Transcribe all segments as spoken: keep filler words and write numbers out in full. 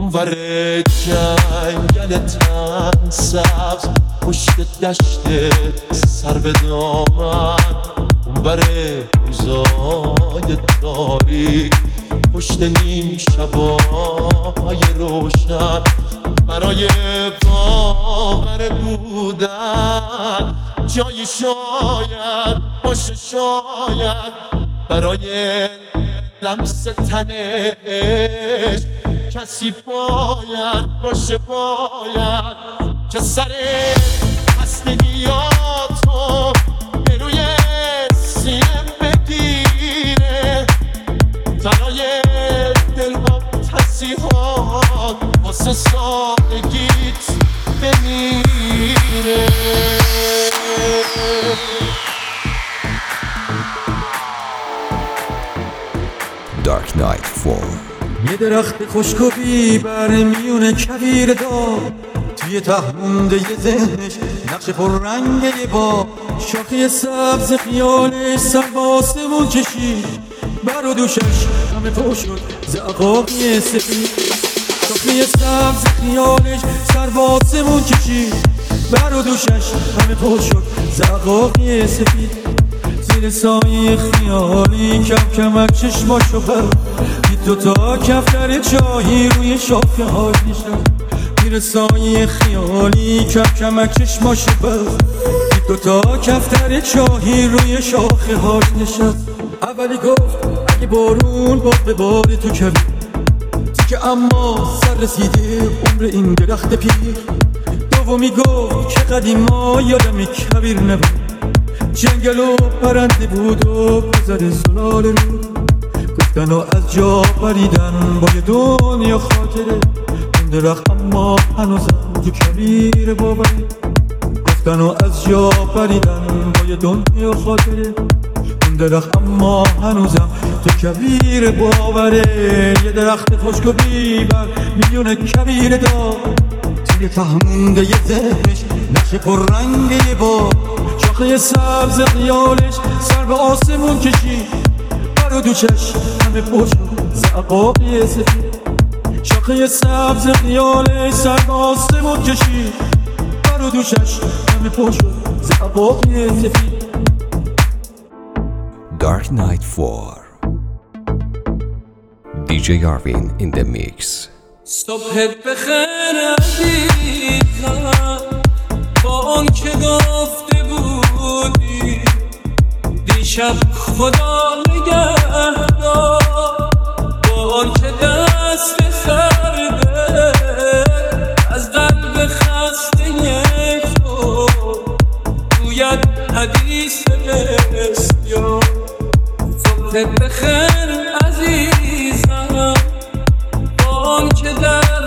اونور جنگل تن سبز پشت دشت سر به دامن، اونور روزای تاریک پشت نیم شبای روشن، برای باور بودن جایی شاید باشه، شاید برای لمس تنش کسی باید باشه، باید که سر خستگیاتو به روی سینه بگیره، برای دلها تصیحات واسه سادگیت بمیره. Dark Knight فور. یه درخت خشک و بیبر میونه کویر دار، توی ته مونده یه ذهنش نقش پر رنگ یه با، شاخه سبز خیالش سر به آسمون کشید، بر و دوشش همه پر شد زعقاقی سفید، شاخه سبز خیالش سر به آسمون کشید، بر و دوشش همه پر شد زعقاقی سفید، زیر سایه خیالی کم کمک چشماشو بر دید، دوتا کفتر چاهی روی شاخه هاش نشست، زیر سایه خیالی کم کمک چشماشو بر دید، دوتا کفتر چاهی روی شاخه هاش نشست. اولی گفت اگه بارون باد بباره تو کبیر، که اما سر رسیده عمر این درخت پیر. دومی گفت که قدیما یادم کبیر نبود، جنگل و پرنده بود و گذر زلال رود، گفتن و از جا پریدن با یه دنیا خاطره، اون درخت اما هنوزم تو کبیر باوره، گفتن و از جا پریدن با یه دنیا خاطره، اون درخت اما هنوزم تو کبیر باوره. یه درخت خشک و بیبر میونه کبیر دار، توی فهمونده یه ذهنش نقش پر رنگ یه با، شاخه سبز خیالش سر به آسمون کشید، بر و دوشش همه پر شد زعقاقی سفید، شاخه سبز خیالش سر به آسمون کشید، بر و دوشش همه پر شد زعقاقی سفید. Dark Knight فور. دی جی Arvin in the mix. صبحت بخیر عزیزم، با آن که گفته بودی دیشب خدا نگهدار، با آن که دست سرده از قلب خسته تو گوید حدیث بسیار. صبحت بخیر عزیزم، با آن که در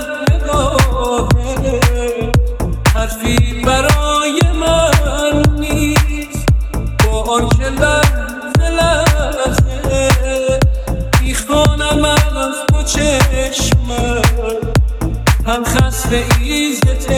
نگاهه حرفی برای من نیست، با آن که لحظه لحظه میخوانم از تو چشمت، هم خسته ایز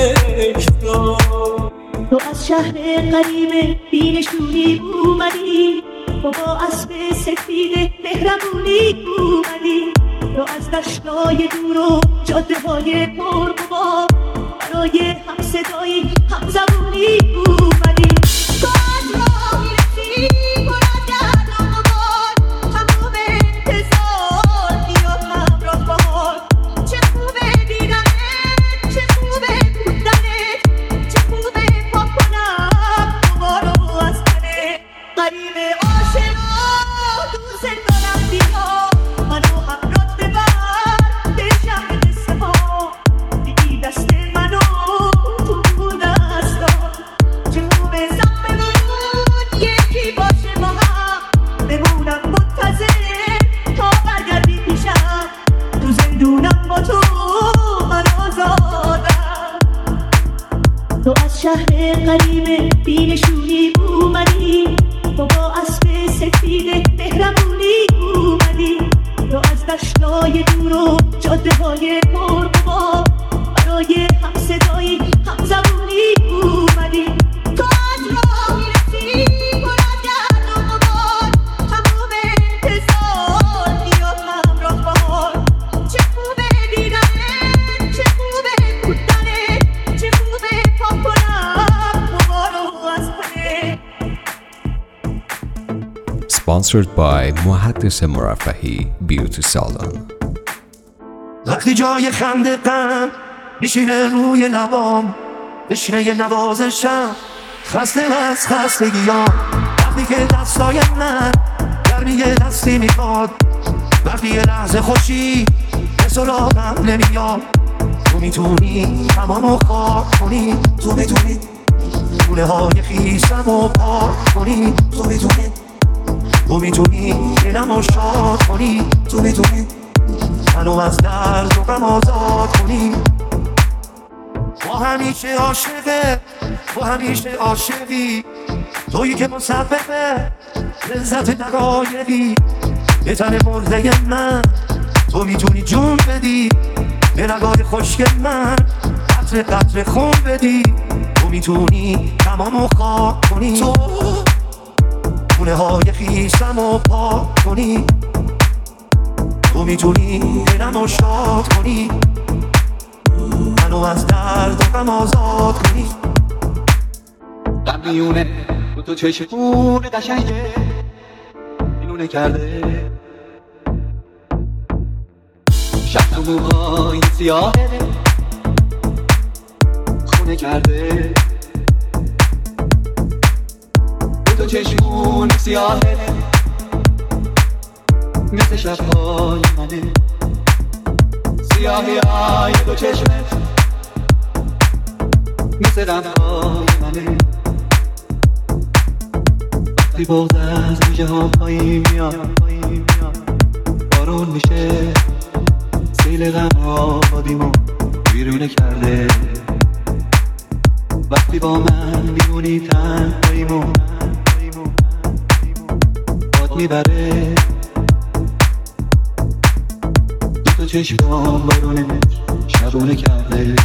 تکرار. تو از شهر قریب بینشونی اومدی، تو با اسب سفید مهربونی اومدی، تو از دشتای دور و جاده های پر غبار برای هم صدایی هم زبونی اومدی، تو از راه میرسی پر از گرد و غبار، تمام انتظار بیاد همراه بهار. چه خوبه دیدنت، چه خوبه بودنت، چه خوبه پا کنم دوباره از تنت، قریب آشنا دوست دارم بیها، منو همراه ببر به شهر قصه ها، دیگی دست منو تو دستا، جنوب زمینون یکی باشه با هم، بمونم منتظر تا برگردی پیشم، تو زندونم با تو من آزادم. تو از شهر قریب بینشونی اومدی، تو با اسب سفید مهربونی اومدی، تو از دشتای دور و جاده های پر غبار برای هم صدایی هم زبونی اومدی، تو از راه میرسی پر از گرد و غبار، تمام انتظار بیاد همراه بهار. چه خوبه دیدنت، Sponsored by محدث مرفهی بیوتی سالن. وقتی جای خنده غم میشینه روی لبام، بشینه یه نوازشم خسته از خستگیام. وقتی که دستای من گرمی دستی میخواد، وقتی یه لحظه خوشی به سراغم نمیاد، تو میتونی تمامو خاک کنی، تو میتونی گونه های خیسم و پاک کنی، تو میتونی تو میتونی دلمو شاد کنی، تو میتونی منو از درد و غم آزاد کنی. با همیشه عاشقه، با همیشه عاشقی، تویی که مسببه لذت دقایقی. به تن مرده من تو میتونی جون بدی، به رگای خشک من قطره قطره خون بدی، تو میتونی تمامو خاک کنی، تو گونه های خیسم و پاک کنی، تو میتونی دلمو شاد کنی، منو از درد و غم آزاد کنی. غم میونه تو تو چشمون قشنگه اینونه کرده، شب تو موهای سیاهه خونه کرده، تو تو چشمون سیاهه مثل شبهای منه، سیاهی های دو چشمت مثل غمهای منه. وقتی بغض از میشه ها پایین میاد، بارون میشه سیل غم آبادیمو بیرونه کرده. وقتی با من میمونی تنهاییمو باد میبره، تو چشمام بارونه شبونه کرده.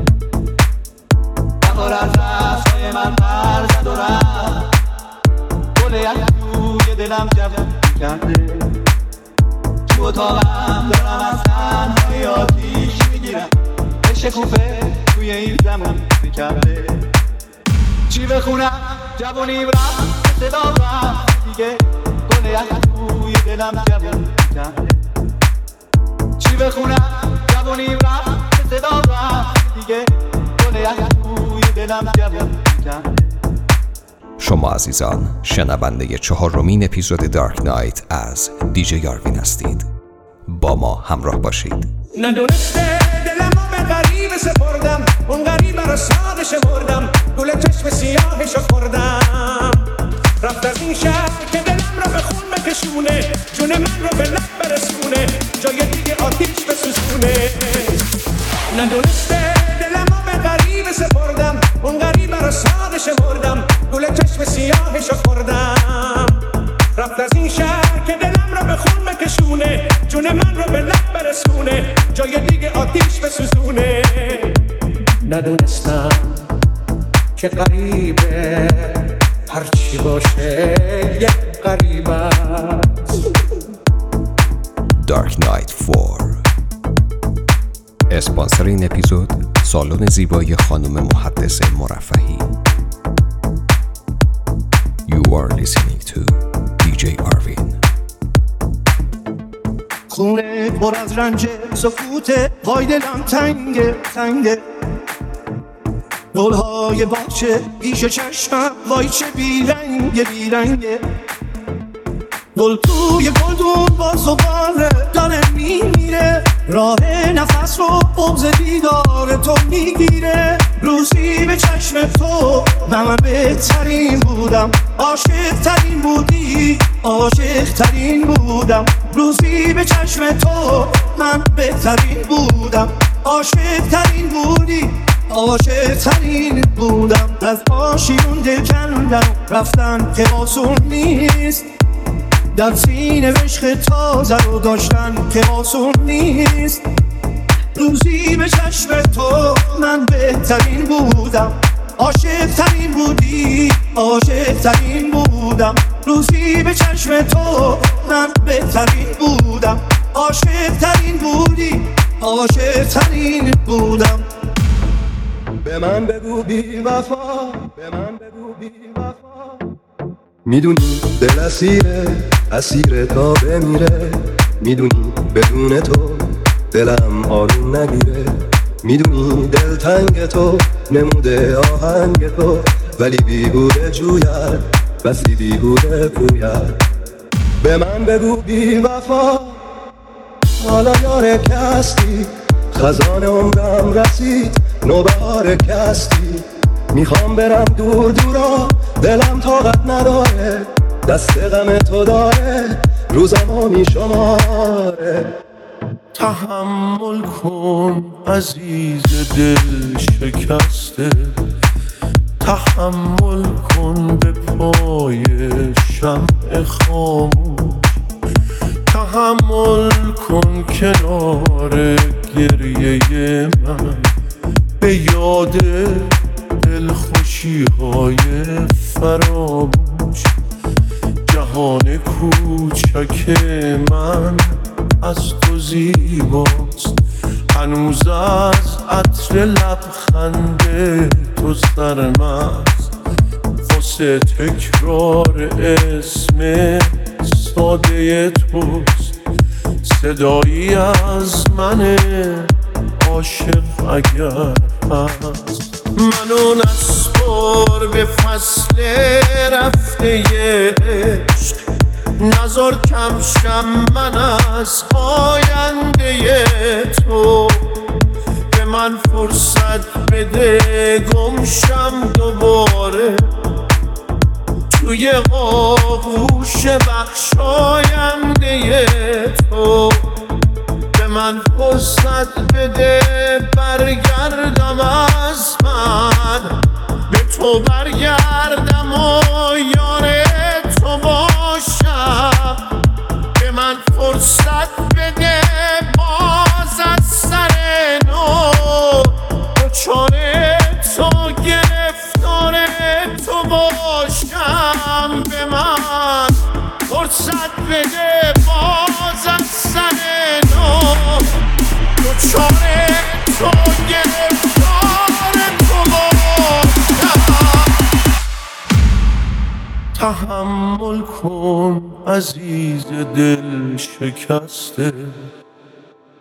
بهار از دستای من پر زد و رفت، گل یک توی دلم جوون کرده. تو اتاقم دارم از تنهایی آتیش میگیرم، شکوفه توی این زمان کرده. چی بخونم جوونیم رفت صدا رفت دیگه، گل یک توی دلم جوون کرده. چی بخونم جوونیم رفت صدا رفت دیگه، گل یک توی دلم جوون کرده. شما عزیزان شنونده چهارمین اپیزود دارک نایت از دیجی یاروین هستید. با ما همراه باشید. ندونسته دلمو به غریبه سپردم، اون غریبه رو ساده شمردم، گل چشم سیاهشو خوردم. رفت از این شهر که دلم رو به خون بکشونه، جون من رو به لب برسونه، جای دیگه آتیش بسوزونه. ندونسته دلمو به غریبه سپردم، اون غریبه رو ساده شمردم، گل چشم سیاهشو خوردم. رفت از این شهر که دلم رو به خون بکشونه، جون من رو به لب برسونه، جای دیگه آتیش بسوزونه. ندونستم که غریبه هرچی باشه یک غریب است. دارک نایت فور. اسپانسر این اپیزود سالن زیبایی خانم محدث مرفهی. You are listening to دی جی آروین. خونه پر از رنج سکوته، پای دلم تنگه تنگه، گلهای باغچه پیش چشمم وای چه بیرنگه بیرنگه. گل توی گلدون باز و باره داره میمیره، راه نفس رو قبض دیدار تو میگیره. روزی به چشم تو من بهترین بودم، عاشق ترین بودی عاشق ترین بودم. روزی به چشم تو من بهترین بودم، عاشق ترین بودی عاشق ترین بودم. از آشیون دل کندم رفتن که آسون نیست، در سینه عشق تازه رو داشتن که آسون نیست. روزی به چشم تو من بهترین بودم، عاشق ترین بودی عاشق ترین بودم. روزی به چشم تو من بهترین بودم، عاشق ترین بودی عاشق ترین بودم. به من بگو بی وفا، به من بگو بی وفا، میدونی دل اسیره اسیر تا بمیره. میدونی بدون تو دلم آروم نگیره. میدونی دل تنگ تو نموده آهنگ تو، ولی بیهوده جوید بسی بیهوده پوید. به من بگو بی وفا حالا یاره که هستی، خزان عمرم رسید نوبهار که هستی. میخوام برم دور دورا دلم طاقت نداره، دست غم تو داره روزمو میشماره. تحمل کن عزیز دل شکسته، تحمل کن به پای شمع خاموش، تحمل کن کنار گریه من به یاد دلخوشی های فراموش. جهان کوچک من از تو زیباست، هنوز از عطر لبخند تو سرمست. واسه تکرار اسم ساده توست، صدایی از من عاشق اگر هست. منو نسپار به فصل رفته عشق، نزار کم شم من از آینده تو. به من فرصت بده گمشم دوباره توی آغوش بخشاینده تو. به من فرصت بده برگردم از من، به تو برگردم و یار تو باشم. به من فرصت بده باز از سر نو، دچار تو گرفتار تو باشم. به من فرصت بده باز از سر نو، دچار تو گرفتار تو باشم. تحمل کن عزیز دل شکسته،